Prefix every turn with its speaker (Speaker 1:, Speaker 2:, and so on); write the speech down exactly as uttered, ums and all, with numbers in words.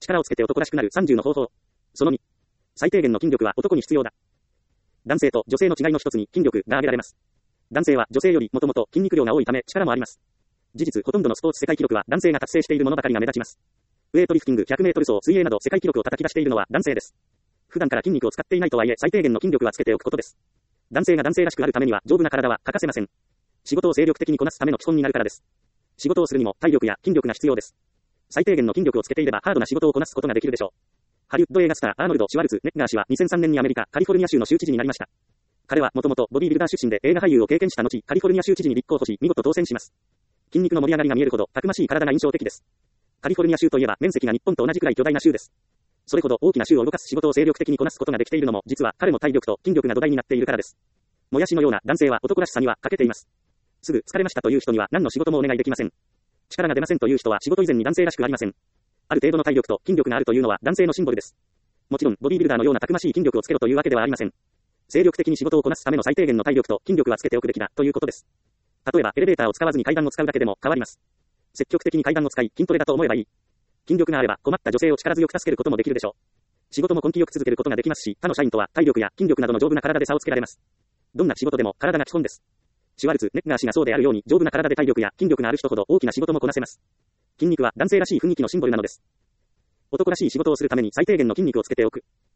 Speaker 1: 力をつけて男らしくなるさんじゅうの方法。そのに。最低限の筋力は男に必要だ。男性と女性の違いの一つに筋力が挙げられます。男性は女性よりもともと筋肉量が多いため力もあります。事実、ほとんどのスポーツ世界記録は男性が達成しているものばかりが目立ちます。ウェイトリフティング、ひゃくメートル走、水泳など世界記録を叩き出しているのは男性です。普段から筋肉を使っていないとはいえ最低限の筋力はつけておくことです。男性が男性らしくあるためには丈夫な体は欠かせません。仕事を精力的にこなすための基本になるからです。仕事をするにも体力や筋力が必要です。最低限の筋力をつけていればハードな仕事をこなすことができるでしょう。ハリウッド映画スターアーノルド・シュワルツ・ネッガー氏はにせんさんねんにアメリカ・カリフォルニア州の州知事になりました。彼はもともとボディビルダー出身で映画俳優を経験した後、カリフォルニア州知事に立候補し、見事当選します。筋肉の盛り上がりが見えるほど、たくましい体が印象的です。カリフォルニア州といえば面積が日本と同じくらい巨大な州です。それほど大きな州を動かす仕事を精力的にこなすことができているのも、実は彼の体力と筋力が土台になっているからです。もやしのような男性は男らしさには欠けています。すぐ疲れましたという人には何の仕事もお願いできません。力が出ませんという人は仕事以前に男性らしくありません。ある程度の体力と筋力があるというのは男性のシンボルです。もちろん、ボディビルダーのようなたくましい筋力をつけろというわけではありません。精力的に仕事をこなすための最低限の体力と筋力はつけておくべきだということです。例えば、エレベーターを使わずに階段を使うだけでも変わります。積極的に階段を使い、筋トレだと思えばいい。筋力があれば、困った女性を力強く助けることもできるでしょう。仕事も根気よく続けることができますし、他の社員とは体力や筋力などの丈夫な体で差をつけられます。どんな仕事でも体が基本です。シュワルツ・ネッガー氏がそうであるように、丈夫な体で体力や筋力がある人ほど大きな仕事もこなせます。筋肉は男性らしい雰囲気のシンボルなのです。男らしい仕事をするために最低限の筋肉をつけておく。